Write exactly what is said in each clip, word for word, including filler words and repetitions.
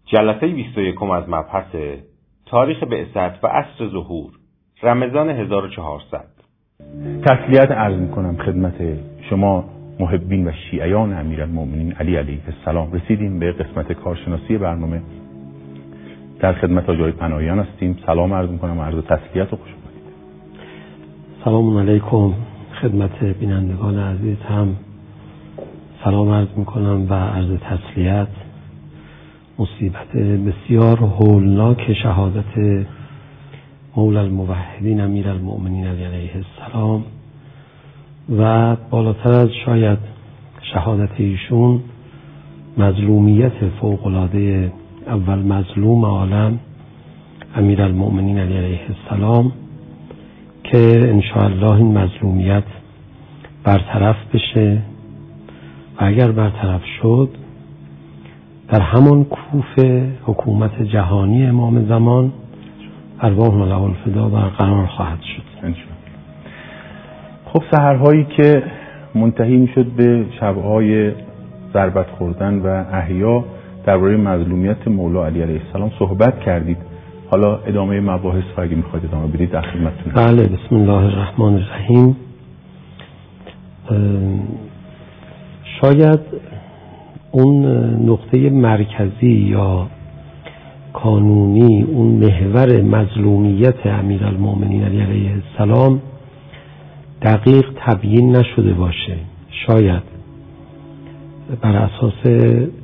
جلسه بیست و یکم از مبحث تاریخ بعثت و عصر ظهور رمضان هزار و چهارصد. تسلیت عرض میکنم خدمت شما محبین و شیعیان امیرالمؤمنین علی علیه السلام. رسیدیم به قسمت کارشناسی برنامه. در خدمت آقای پناهیان هستیم. سلام عرض میکنم، عرض تسلیت و خوش آمدید. سلام علیکم خدمت بینندگان عزیز هم سلام عرض میکنم و عرض تسلیت. مصیبت بسیار هولناک شهادت مولا الموحدین امیرالمؤمنین علیه السلام و بالاتر از شاید شهادت ایشون مظلومیت فوق‌العاده اول مظلوم عالم امیرالمؤمنین علیه السلام که انشاءالله این مظلومیت برطرف بشه و اگر برطرف شد در همان کوف حکومت جهانی امام زمان ارواح له الفدا برقرار خواهد شد انشاءالله. خب سحرهایی که منتهی میشد به شبهای ضربت خوردن و احیا درباره مظلومیت مولا علی علیه السلام صحبت کردید. حالا ادامه مباحث رو اگه میخواید ادامه بدید در خدمتتونم. بله، بسم الله الرحمن الرحیم. شاید اون نقطه مرکزی یا کانونی، اون محور مظلومیت امیرالمؤمنین علیه السلام دقیق تبیین نشده باشه. شاید بر اساس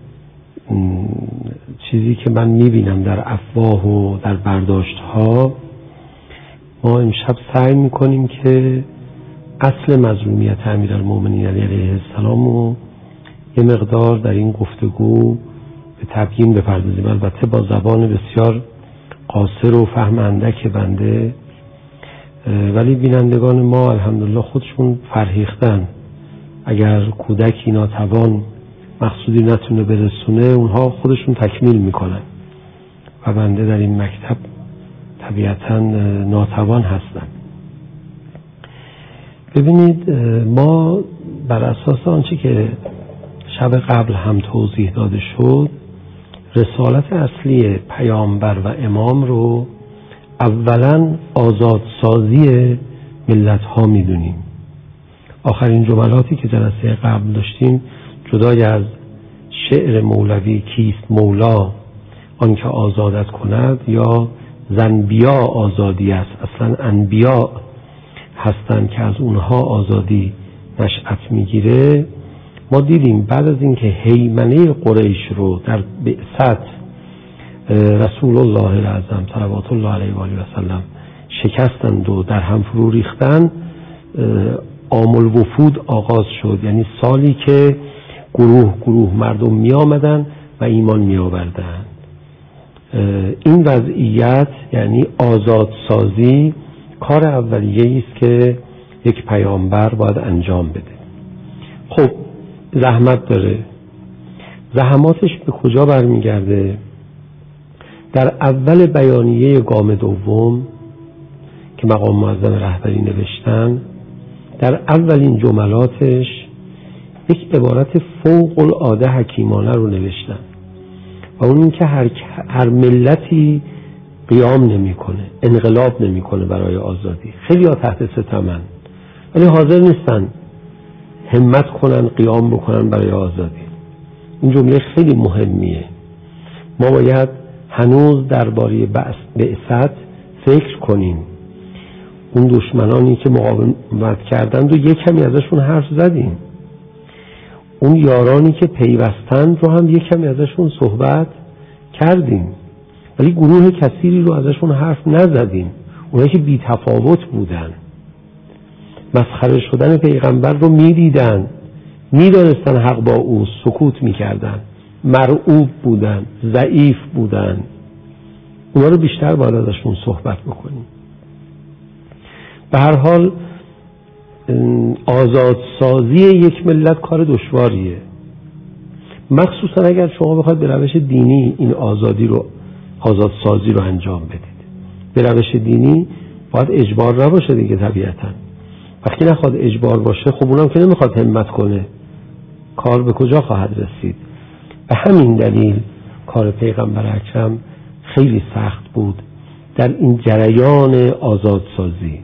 چیزی که من میبینم در افواه و در برداشت ها، ما امشب سعی میکنیم که اصل مظلومیت امیرالمؤمنین علیه السلام رو یه مقدار در این گفتگو به تبیین بپردازیم، البته با زبان بسیار قاصر و فهم اندک بنده، ولی بینندگان ما الحمدلله خودشون فرهیختن. اگر کودکی ناتوان مقصودی نتونه برسونه، اونها خودشون تکمیل میکنن و بنده در این مکتب طبیعتاً ناتوان هستن. ببینید، ما بر اساس آنچه که شب قبل هم توضیح داده شد، رسالت اصلی پیامبر و امام رو اولاً آزادسازی ملت ها میدونیم. آخرین جملاتی که جلسه قبل داشتیم، جدای از شعر مولوی کیست مولا آن که آزادت کند یا زنبیا آزادی است، اصلا انبیا هستند که از اونها آزادی نشأت میگیره. ما دیدیم بعد از اینکه هیمنه قریش رو در بعثت رسول الله الاعظم صلوات الله علیه و آله و سلم شکستند و در هم فرو ریختند، عام الوفود آغاز شد، یعنی سالی که گروه گروه مردم می آمدن و ایمان می آوردن. این وضعیت یعنی آزادسازی کار اولیه است که یک پیامبر باید انجام بده. خب زحمت داره. زحماتش به کجا برمیگرده؟ در اول بیانیه گام دوم که مقام معظم رهبری نوشتن، در اولین جملاتش یک عبارت فوق العاده حکیمانه رو نوشتن و اون این که هر, هر ملتی قیام نمی کنه، انقلاب نمی کنه برای آزادی. خیلی ها تحت ستمن ولی حاضر نیستن همت کنن قیام بکنن برای آزادی. این جمله خیلی مهمیه. ما باید هنوز درباره بعثت فکر کنیم. اون دشمنانی که مقاومت کردند و یک کمی ازشون حرف زدیم. اون یارانی که پیوستند رو هم یک کمی ازشون صحبت کردیم، ولی گروه کثیری رو ازشون حرف نزدیم. اونایی که بی تفاوت بودن، مسخره شدن پیغمبر رو میدیدن، میدانستن حق با او، سکوت میکردن، مرعوب بودن، ضعیف بودن. اونا رو بیشتر باید ازشون صحبت بکنیم. به هر حال آزادسازی یک ملت کار دشواریه، مخصوصا اگر شما بخواید به روش دینی این آزادی رو آزادسازی رو انجام بدید. به روش دینی باید اجبار نباشه دیگه. طبیعتا وقتی نخواد اجبار باشه، خب اونم که نمیخواد همت کنه، کار به کجا خواهد رسید؟ به همین دلیل کار پیغمبر اکرم خیلی سخت بود در این جریان آزادسازی،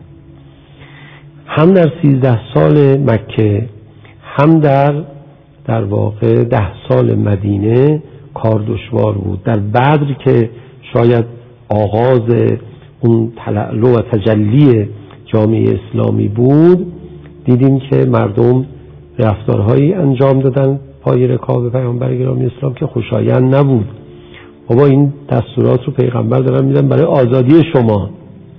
هم در سیزده سال مکه هم در در واقع ده سال مدینه کار دشوار بود. در بدر که شاید آغاز اون تلألؤ و تجلی جامعه اسلامی بود، دیدیم که مردم رفتارهایی انجام دادن پای رکاب پیامبر گرامی اسلام که خوشایند نبود. بابا این دستورات رو پیغمبر دارن میدن برای آزادی شما،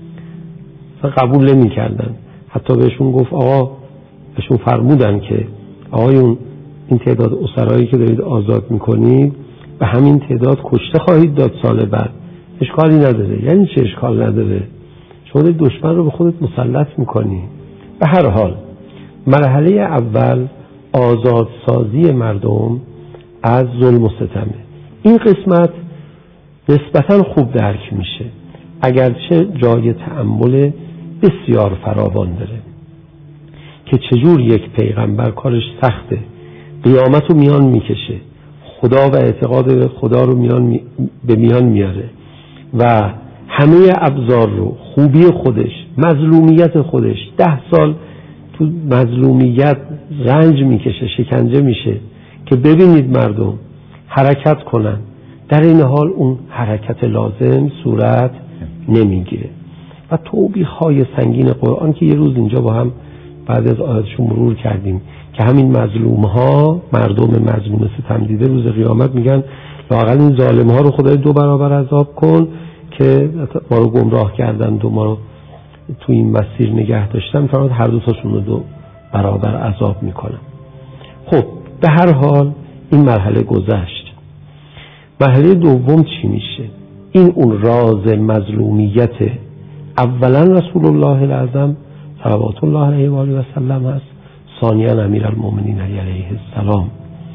قبول نمی کردن. حتی بهشون گفت آقا، بهشون فرمودن که آقایون این تعداد اسرایی که دارید آزاد میکنید به همین تعداد کشته خواهید داد سال بعد، اشکالی نداره. یعنی چه اشکال نداره؟ شما دشمن رو به خودت مسلط میکنی. به هر حال مرحله اول آزادسازی مردم از ظلم و ستمه. این قسمت نسبتاً خوب درک میشه، اگرچه جای تأمل بسیار فراوان داره که چجور یک پیغمبر کارش سخته، قیامت رو میان میکشه، خدا و اعتقاد به خدا رو میان می... به میان میاره و همه ابزار رو، خوبی خودش، مظلومیت خودش، ده سال تو مظلومیت رنج میکشه، شکنجه میشه که ببینید مردم حرکت کنن. در این حال اون حرکت لازم صورت نمیگیره و توبیخ های سنگین قرآن که یه روز اینجا با هم بعد از آیاتشون مرور کردیم که همین مظلوم ها، مردم مظلوم ستم دیده، روز قیامت میگن لااقل این ظالم ها رو خدای دو برابر عذاب کن که ما رو گمراه کردن و ما رو تو این مسیر نگه داشتن، فرمود هر دو تاشون رو دو برابر عذاب میکنن. خب به هر حال این مرحله گذشت. مرحله دوم چی میشه؟ این اون راز مظلومیت اولا رسول الله الاعظم صلوات الله علیه و آله و سلم هست، ثانیاً امیرالمومنین علی علیه السلام.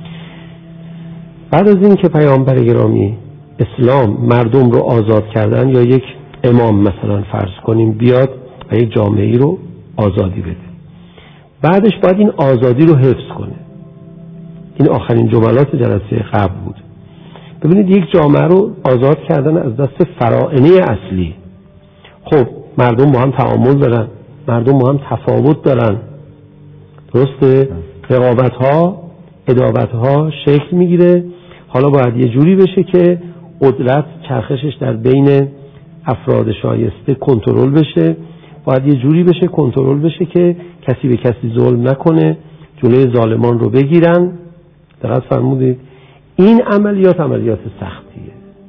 بعد از این که پیامبر گرامی اسلام مردم رو آزاد کردن، یا یک امام مثلا فرض کنیم بیاد و یک جامعه رو آزادی بده، بعدش باید این آزادی رو حفظ کنه. این آخرین جملات جلسه قبل بود. ببینید یک جامعه رو آزاد کردن از دست فرائنه اصلی. خب مردم با هم تعامل دارن، مردم با هم تفاوت دارن، درسته؟ رقابت ها، عداوت ها شکل میگیره. حالا باید یه جوری بشه که قدرت چرخشش در بین افراد شایسته کنترل بشه، باید یه جوری بشه کنترل بشه که کسی به کسی ظلم نکنه، جلوی ظالمان رو بگیرن. دقت فرمودید؟ این عملیات عملیات سختیه.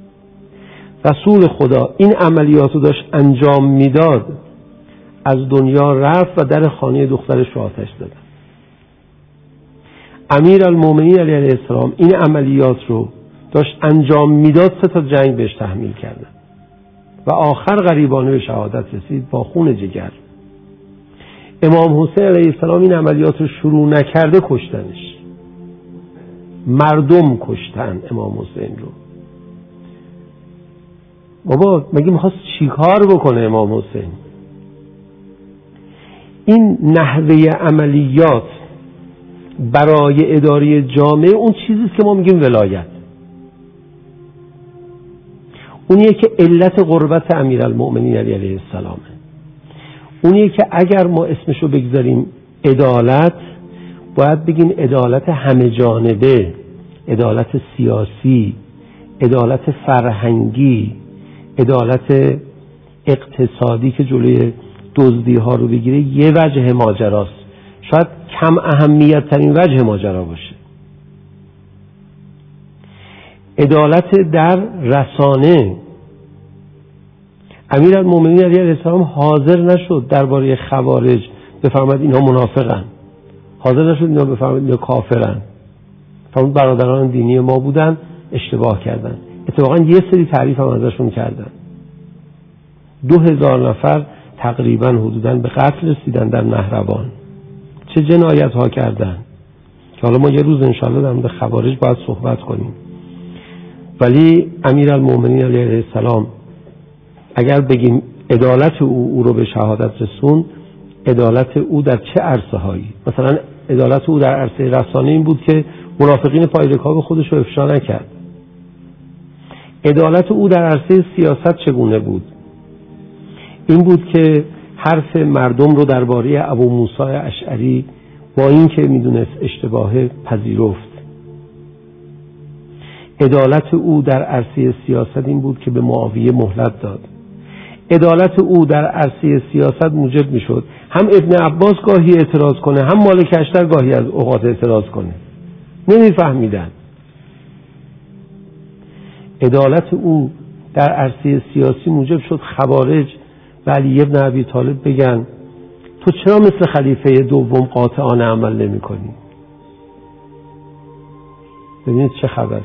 رسول خدا این عملیات رو داشت انجام میداد، از دنیا رفت و در خانه دخترش رو آتش دادن. امیرالمومنین علیه السلام این عملیات رو داشت انجام میداد، سه تا جنگ بهش تحمیل کردن و آخر غریبانه به شهادت رسید با خون جگر. امام حسین علیه السلام این عملیات رو شروع نکرده کشتنش، مردم کشتن امام حسین رو. بابا مگه میخواست چیکار بکنه امام حسین؟ این نحوه عملیات برای اداره جامعه اون چیزیست که ما میگیم ولایت. اونیه که علت قربت امیرالمؤمنین علی علیه السلامه. اونیه که اگر ما اسمشو بگذاریم عدالت، باید بگیم عدالت همه جانبه، عدالت سیاسی، عدالت فرهنگی، عدالت اقتصادی که جلوی دزدی ها رو بگیره. یه وجه ماجراست، شاید کم اهمیت ترین وجه ماجرا باشه. عدالت در رسانه. امیرالمومنین علیه السلام حاضر نشد درباره خوارج بفرماید اینها منافقن، حاضر نشد اینا بفرماید اینا کافرن، فرمود برادران دینی ما بودن اشتباه کردن. اتفاقا یه سری تعریف هم ازشون کردن. دو هزار نفر تقریبا حدوداً به قتل رسیدن در نهروان. چه جنایت ها کردن که حالا ما یه روز انشاءالله در مورد خوارج باید صحبت کنیم. ولی امیرالمومنین علیه السلام اگر بگیم عدالت او او رو به شهادت رسون، عدالت او در چه عرصه هایی؟ مثلا عدالت او در عرصه رسانه این بود که منافقین پای رکاب خودش رو افشا نکرد. عدالت او در عرصه سیاست چگونه بود؟ این بود که حرف مردم رو درباره ابو موسی اشعری با این که میدونست اشتباهه پذیرفت. عدالت او در عرصه سیاست این بود که به معاویه مهلت داد. عدالت او در عرصه سیاست موجب میشد هم ابن عباس گاهی اعتراض کنه، هم مالک اشتر گاهی از اوقات اعتراض کنه. نمیفهمیدن. عدالت او در عرصه سیاسی موجب شد خوارج و علی ابن ابی طالب بگن تو چرا مثل خلیفه دوم قاطعانه عمل نمی کنی؟ ببینید چه خبره.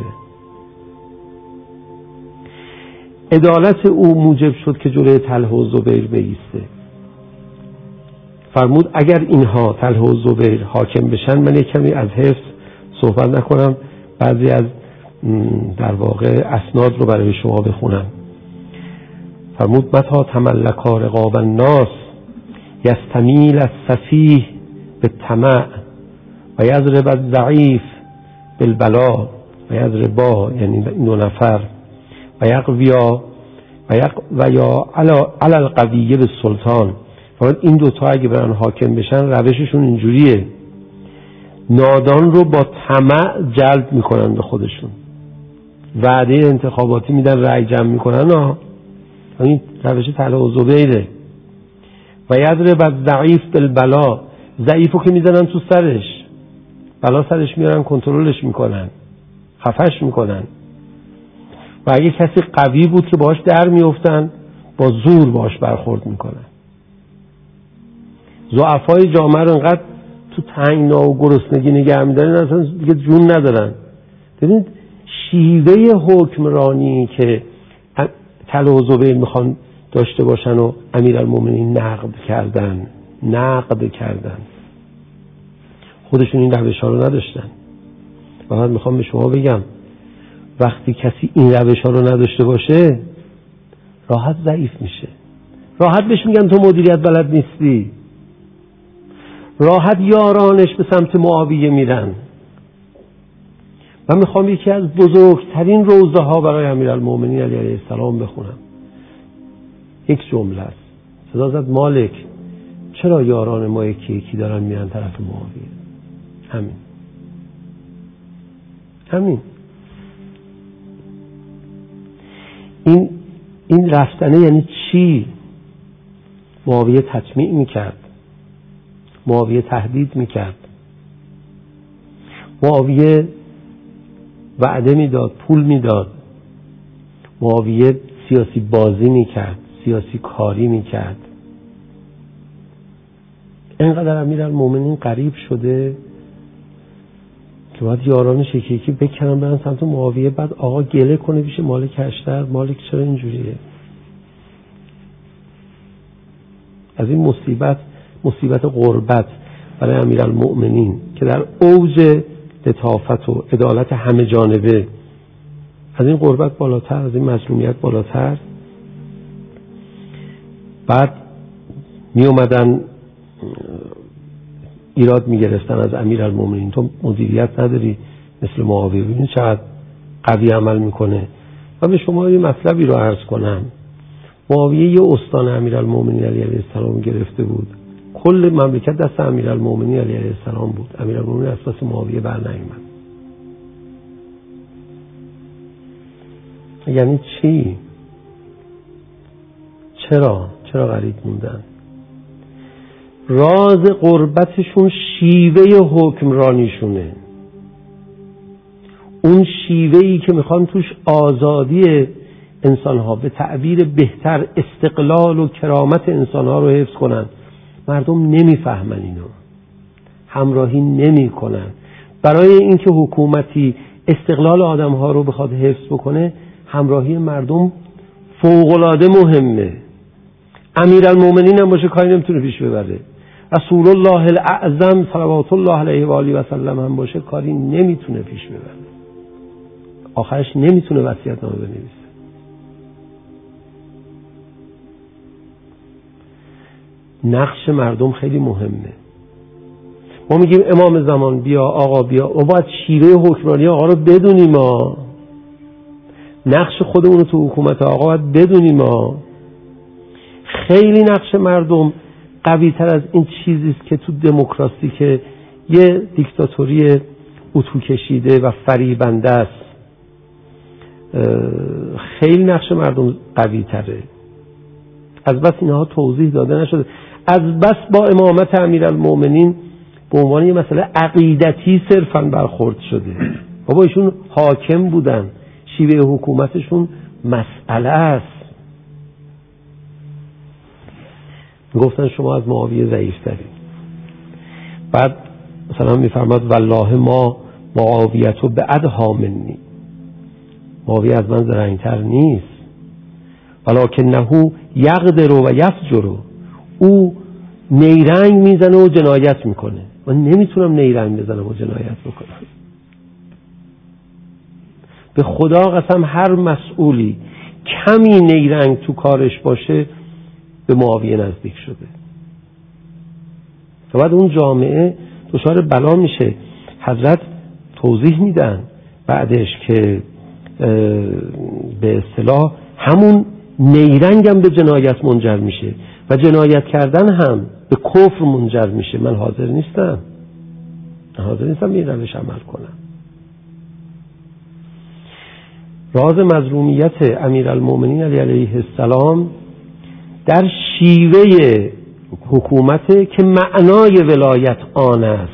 عدالت او موجب شد که جلوی طلحه و زبیر بایسته. فرمود اگر اینها طلحه و زبیر حاکم بشن من یک کمی از حفظ صحبت نکنم، بعضی از در واقع اسناد رو برای شما بخونم. فرمود متا تملکا رقاب الناس یستمیل السفیه بالطمع و یضرب الضعیف بالبلا و یضربا، یعنی این دو نفر، و یقویا و یق و یا علی القوی بالسلطان. فرمود این دو تا اگه برن حاکم بشن روششون اینجوریه، نادان رو با طمع جلب میکنن به خودشون، وعده انتخاباتی میدن، رأی جمع میکنن. ها این روش طلحه و زبیره. و یضرب الضعیف بالبلا، ضعیفو که میزنن تو سرش، بلا سرش میارن کنترلش میکنن، خفش میکنن. و اگه کسی قوی بود که باش در میافتن، با زور باش برخورد میکنن. ضعفای جامعه رو انقدر تو تنگنا و گرسنگی نگه میدارن اصلا دیگه جون ندارن. ببینید شیوه حکمرانی که طلحه و زبیر میخوان داشته باشن و امیرالمومنین نقد کردن نقد کردن خودشون این روش ها رو نداشتن. و بعد میخوام به شما بگم وقتی کسی این روش ها رو نداشته باشه راحت ضعیف میشه، راحت بهش میگن تو مدیریت بلد نیستی، راحت یارانش به سمت معاویه میرن. من میخوام یکی از بزرگترین روزه ها برای امیرالمومنین علی علیه السلام بخونم. یک جمله است. صدا زد مالک چرا یاران ما یکی یکی دارن میرن طرف معاویه؟ همین همین این این رفتنه یعنی چی؟ معاویه تطمیع میکرد، معاویه تهدید میکرد، معاویه وعده میداد، پول میداد، معاویه سیاسی بازی میکرد، سیاسی کاری میکرد. اینقدر امیرالمومنین قریب شده که باید یارانش یکی یکی بکنن برن سمت معاویه، بعد آقا گله کنه پیش مالک اشتر مالک چرا اینجوریه. از این مصیبت مصیبت غربت برای امیرالمومنین که در اوج لطافت و عدالت همه جانبه، از این غربت بالاتر، از این مظلومیت بالاتر. بعد می اومدن ایراد می گرفتن از امیرالمومنین تو مدیریت نداری مثل معاویه، ببینید چقدر قوی عمل میکنه. و به شما یه مطلبی رو عرض کنم. معاویه یه استان امیرالمومنین علیه السلام گرفته بود، کل مملکت دست امیرالمومنین علیه السلام بود. امیرالمومنین از پس معاویه بر نیامد. یعنی چی؟ چرا؟ چرا غریب موندن؟ راز قربتشون شیوه حکمرانیشونه، اون شیوهی که میخوان توش آزادی انسانها، به تعبیر بهتر استقلال و کرامت انسانها رو حفظ کنن. مردم نمیفهمن اینو، همراهی نمی کنن. برای اینکه حکومتی استقلال آدمها رو بخواد حفظ بکنه همراهی مردم فوق‌العاده مهمه. امیرالمومنین هم باشه کاری نمیتونه پیش ببره، رسول الله الاعظم صلوات الله علیه و آله و سلم هم باشه کاری نمیتونه پیش ببره، آخرش نمیتونه وصیت‌نامه بنویسه. نقش مردم خیلی مهمه. ما میگیم امام زمان بیا، آقا بیا، ما باید شیوه حکمرانی آقا رو بدونیم. ما نقش خودمون رو تو حکومت آقا باید بدونیم. ما خیلی نقش مردم قوی تر از این چیزیست که تو دموکراسی که یه دیکتاتوری اتو کشیده و فریبنده است، خیلی نقش مردم قوی تره. از بس اینها توضیح داده نشده، از بس با امامت امیرالمومنین به عنوان یه مسئله عقیدتی صرفاً برخورد شده. بابا ایشون حاکم بودن، شیوه حکومتشون مسئله است. گفتن شما از معاویه ضعیف تری. بعد مثلا میفرماد والله ما معاویتو به ادها منی، معاویه از من زرنگتر نیست، ولکنه یقدر و یفجر، او نیرنگ میزنه و جنایت میکنه، من نمیتونم نیرنگ بزنم و جنایت بکنم. به خدا قسم هر مسئولی کمی نیرنگ تو کارش باشه به معاویه نزدیک شده. و بعد اون جامعه دچار بلا میشه. حضرت توضیح میدن بعدش که به اصطلاح همون نیرنگ هم به جنایت منجر میشه و جنایت کردن هم به کفر منجر میشه. من حاضر نیستم من حاضر نیستم این روش عمل کنم. راز مظلومیت امیرالمومنین علی علیه السلام در شیوه حکومت که معنای ولایت آن است.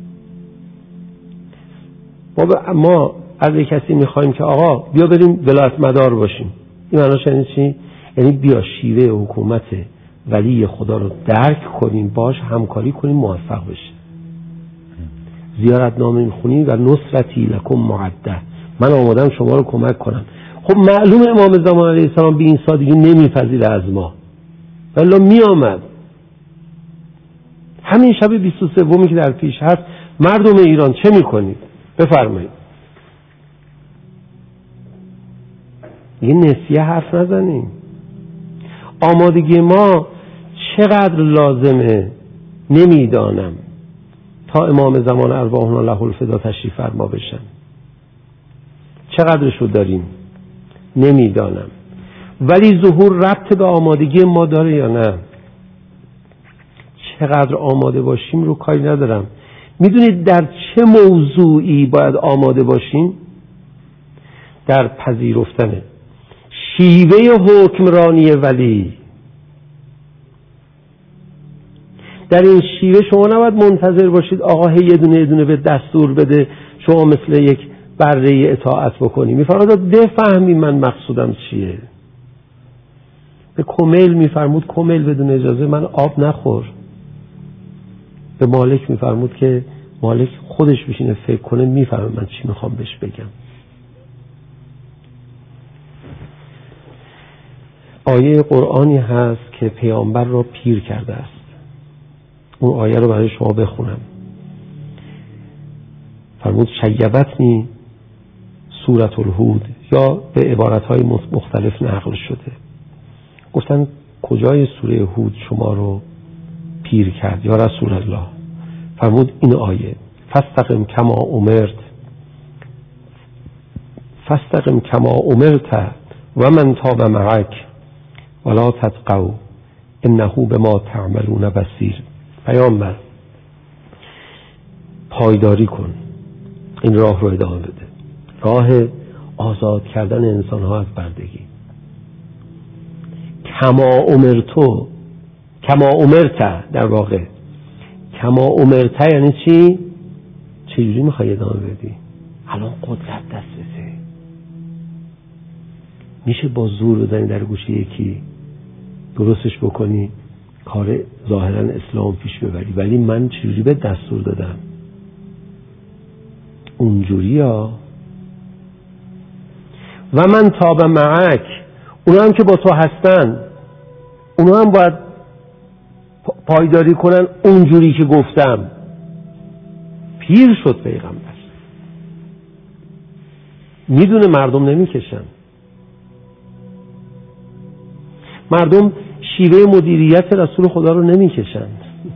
ما, ما از یک کسی میخوایم که آقا بیا بریم ولایت مدار باشیم، این معناش یعنی چی؟ یعنی بیا شیوه حکومت ولی خدا رو درک کنیم، باش همکاری کنیم، موفق بشه. زیارت نامه میخونیم و نصرتی لکم معده، من آمادم شما رو کمک کنم. خب معلوم امام زمان علیه السلام به این سادگی نمیپذیره از ما، ولی می آمد. همین شب بیست و سومی که در پیش هست، مردم ایران چه میکنید؟ بفرمایید. یه نسیه حرف نزنیم. آمادگی ما چقدر لازمه نمیدانم تا امام زمان ارواحنا له الفدا تشریف فرما بشن. چقدرشو داریم نمیدانم، ولی ظهور ربط به آمادگی ما داره یا نه؟ چقدر آماده باشیم رو کاری ندارم. میدونید در چه موضوعی باید آماده باشیم؟ در پذیرفتن شیوه حکمرانی ولی. در این شیوه شما نباید منتظر باشید آقا هی یه دونه یه دونه به دستور بده شما مثل یک بره اطاعت بکنی. میفرماد بفهمی من مقصودم چیه. به کمیل میفرمود کمیل بدون اجازه من آب نخور. به مالک میفرمود که مالک خودش بشینه فکر کنه، میفهمه من چی میخوام بهش بگم. آیه قرآنی هست که پیامبر را پیر کرده است. اون آیه رو برای شما بخونم. فرمود شیبتنی سورة الهود، یا به عبارتهای مختلف نقل شده. گفتن کجای سوره هود شما رو پیر کرد یا رسول الله؟ فرمود این آیه فاستقم کما امرت فاستقم کما امرت و من تاب معک ولا تطغوا انه بما تعملون بصیر. پیامبر پایداری کن، این راه رو ادامه بده، راه آزاد کردن انسان ها از بردگی. کما امرتو، کما امرت، در واقع کما امرت یعنی چی؟ چجوری میخوای ادامه بدی؟ الان قدرت دستته، میشه با زور بزنی در گوشه یکی درستش بکنی، کار ظاهرا اسلام پیش ببری، ولی من چجوری به دستور دادم؟ اونجوری ها. و من تاب معک، اونا هم که با تو هستن اونا هم باید پایداری کنن اونجوری که گفتم. پیر شد پیغمبر، میدونه مردم نمیکشن. مردم شیوه مدیریت رسول خدا رو نمیکشن.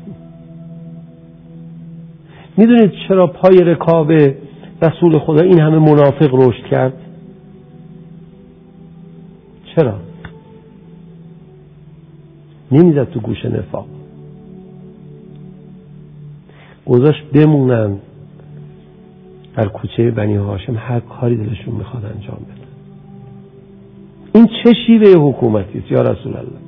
میدونید چرا پای رکاب رسول خدا این همه منافق رشد کرد؟ چرا؟ نمیزد تو گوش نفاق، گذاشت بمونن در کوچه بنی هاشم هر کاری دلشون میخواد انجام بدن. این چه شیوه حکومتی است یا رسول الله؟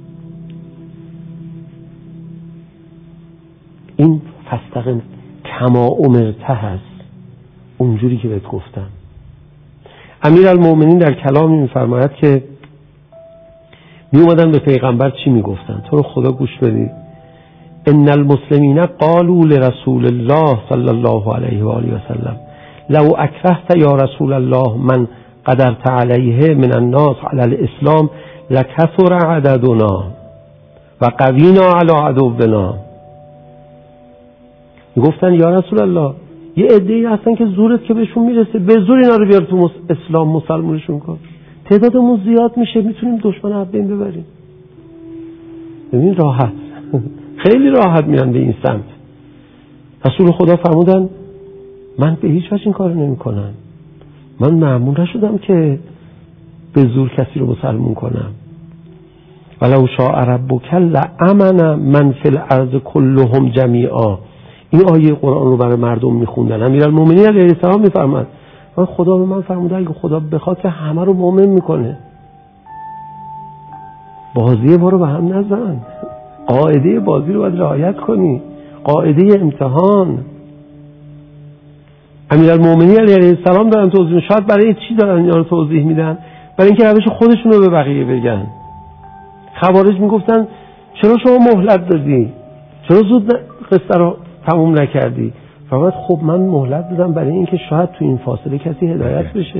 این فستقیم کما امرته هست، اونجوری که بهت گفتم. امیرالمومنین در کلامی میفرماید که می اومدن به پیغمبر چی میگفتن؟ تو رو خدا گوش بدید. ان المسلمین قالوا لرسول الله صلی الله علیه و آله و سلم لو اکرهت یا رسول الله من قدرت علیه من الناس علی الاسلام لکثر عددنا و قوینا علی عدونا. گفتن یا رسول الله یه عده‌ای هستن که زورت که بهشون میرسه، به زور اینا رو بیار تو اسلام، مسلمونشون کن، تعدادمون زیاد میشه، میتونیم دشمن رو بین ببریم. ببین راحت خیلی راحت میان به این سمت. رسول خدا فرمودن من به هیچ وجه این کارو نمیکنم، من مأمور نشدم که به زور کسی رو مسلمون کنم. ولو شاء ربک لامن من فی الارض كلهم جمیعا. این آیه قرآن رو برای مردم میخوندن. امیرالمومنین علیه السلام میفرماد من خدا به من فرموده اگه خدا بخواد که همه رو مؤمن میکنه. بازی ما رو به هم نزن، قاعده بازی رو باید رعایت کنی، قاعده امتحان. امیرالمومنین علیه السلام دارن توضیح میدن. شاید برای چی دارن اینا رو توضیح میدن؟ برای اینکه روش خودشون رو به بقیه بگن. خوارج میگفتن چرا شما مهلت دادی؟ چرا زود قصه رو تموم نکردی؟ فرمود خب من مهلت دادم برای اینکه شاید تو این فاصله کسی هدایت بشه.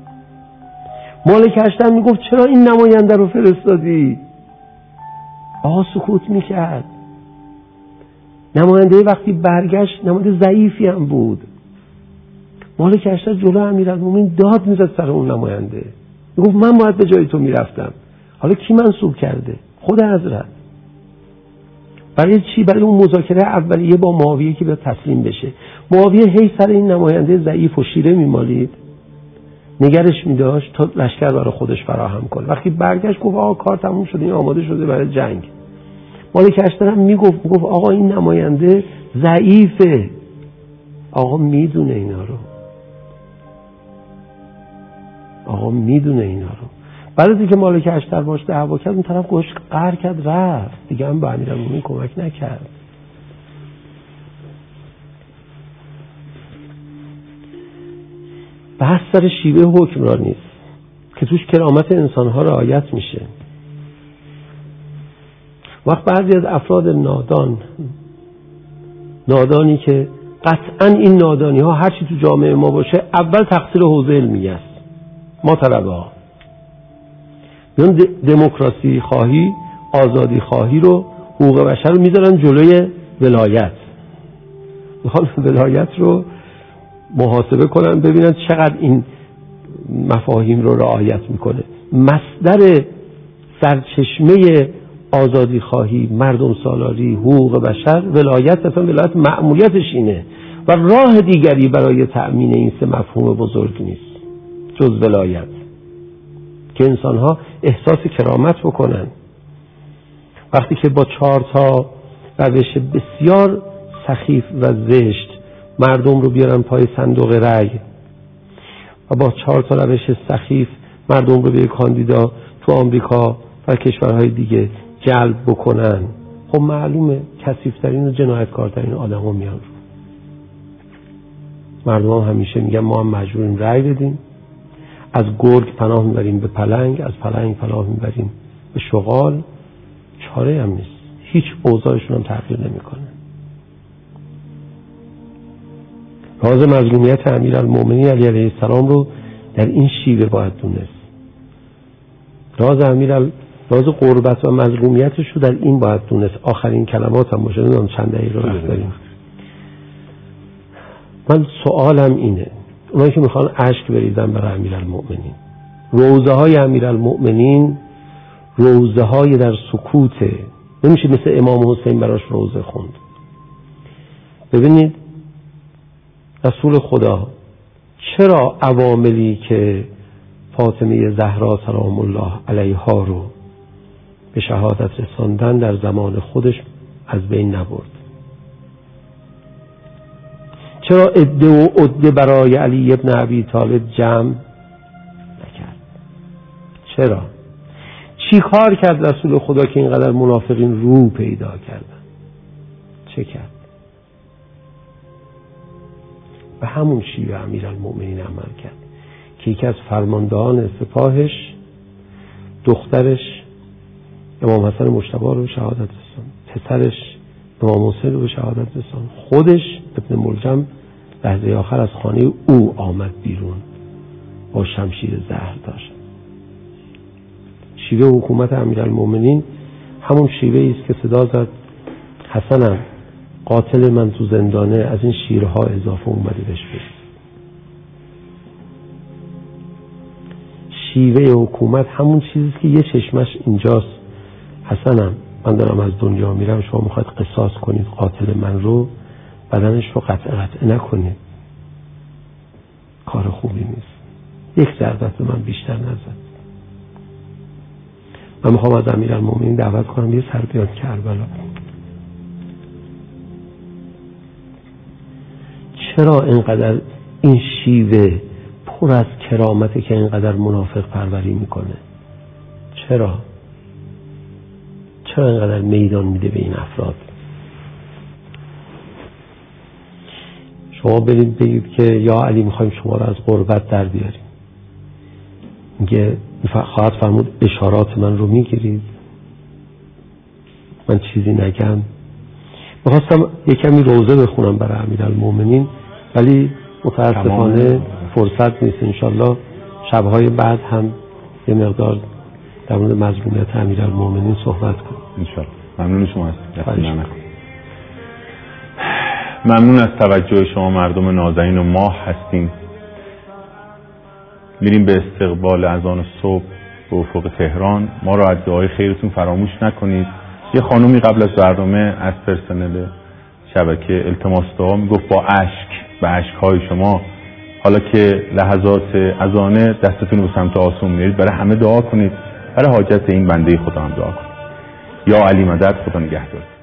مالک اشتر میگفت چرا این نماینده رو فرستادی؟ آقا سکوت میکرد. نماینده وقتی برگشت نماینده ضعیفی هم بود. مالک اشتر جلو امیرالمومنین داد میزد سر اون نماینده، میگفت من باید به جای تو میرفتم، حالا کی منصوب کرده؟ خود حضرت. برای چی؟ برای اون مذاکره اولیه با معاویه که به تسلیم بشه. معاویه هی سر این نماینده ضعیف و شیره میمالید، نگرش میداشت تا لشکر برای خودش فراهم کنه. وقتی برگشت گفت آقا کار تموم شده، این آماده شده برای جنگ. مالک اشتر هم میگفت میگفت آقا این نماینده ضعیفه. آقا میدونه اینا رو، آقا میدونه اینا رو. بعد از اینکه مالک اشتر باش دعوا کرد اون طرف گوش قهر کرد رفت دیگه، هم به امیرالمومنین کمک نکرد. بحث سر شیوه حکمرانی است که توش کرامت انسانها رعایت میشه. وقت بعضی از افراد نادان نادانی که قطعا این نادانی ها هرچی تو جامعه ما باشه اول تقصیر حوزه علمی است، ما طلبه ها میان دموکراسی خواهی، آزادی خواهی رو، حقوق بشر رو میذارن جلوی ولایت. میخوان ولایت رو محاسبه کنن ببینن چقدر این مفاهیم رو رعایت میکنه. مصدر سرچشمه آزادی خواهی، مردم سالاری، حقوق بشر ولایت، اصلا ولایت مأموریتش اینه و راه دیگری برای تأمین این سه مفهوم بزرگ نیست جز ولایت، که انسانها احساس کرامت بکنن. وقتی که با چهار تا روش بسیار سخیف و زشت مردم رو بیارن پای صندوق رأی و با چهار تا روش سخیف مردم رو به کاندیدا تو آمریکا و کشورهای دیگه جلب بکنن، خب معلومه کثیف‌ترین و جنایتکارترین آدم‌ها میان رو. مردم هم همیشه میگن ما هم مجبوریم رأی بدیم، از گرگ پناه میبریم به پلنگ، از پلنگ پناه میبریم به شغال، چاره هم نیست، هیچ اوضاعشون هم تغییر نمیکنه. راز مظلومیت امیرالمومنین علی علیه السلام رو در این شیوه باید دونست. راز امیرال راز قربت و مظلومیتش رو در این باید دونست. آخرین کلمات هم باشه، نمیدونم چند دقیقه رو داریم. من سوالم اینه، اونایی که میخوان اشک بریزن برای امیرالمومنین، روزه های امیرالمومنین روزه های در سکوته، نمیشه مثل امام حسین براش روزه خوند. ببینید رسول خدا چرا عواملی که فاطمه زهرا سلام الله علیها رو به شهادت رساندن در زمان خودش از بین نبرد؟ چرا عده و عده برای علی ابن ابی طالب جمع نکرد؟ چرا؟ چی کار کرد رسول خدا که اینقدر منافقین رو پیدا کردن؟ چه کرد؟ به همون شیوه امیرالمؤمنین عمل کرد که یکی از فرماندهان سپاهش دخترش امام حسن مجتبی رو به شهادت رساند، پسرش امام حسین رو به شهادت رساند، خودش ابن ملجم لحظه آخر از خانه او آمد بیرون با شمشیر زهر داشت. شیوه حکومت امیرالمؤمنین همون شیوه است که صدا زد حسنم قاتل من تو زندانه، از این شیرها اضافه اومده بهش برید. شیوه حکومت همون چیزی که یه چشمش اینجاست، حسنم من دارم از دنیا میرم، شما میخواید قصاص کنید قاتل من رو، بدنش رو قطع قطع نکنید، کار خوبی نیست. یک ضربت به من بیشتر نزد. من میخوام از امیرالمؤمنین دعوت کنم یه سر بیاد کربلا. چرا اینقدر این شیوه پر از کرامته که اینقدر منافق پروری میکنه؟ چرا؟ چرا اینقدر میدان میده به این افراد؟ شما برید بگید که یا علی میخوایم شما رو از غربت در بیاریم، میگه خواهد فرمود اشارات من رو میگیرید، من چیزی نگم. میخواستم یکمی روزه بخونم برای امیرالمؤمنین ولی متاسفانه فرصت نیست. انشالله شبهای بعد هم یه مقدار در مورد مظلومیت امیرالمؤمنین صحبت کنیم انشالله. ممنون شما هستید. ممنون از توجه شما مردم نازنین و ما هستیم. میریم به استقبال اذان صبح به افق تهران. ما رو از دعای خیرتون فراموش نکنید. یه خانومی قبل از برنامه از پرسنل شبکه التماس دعا میگفت با اشک به اشک‌های شما حالا که لحظات اذانه دستتون به سمت آسمون میرید برای همه دعا کنید، برای حاجت این بنده خدا هم دعا کنید. یا علی مدد. خدا نگهدار.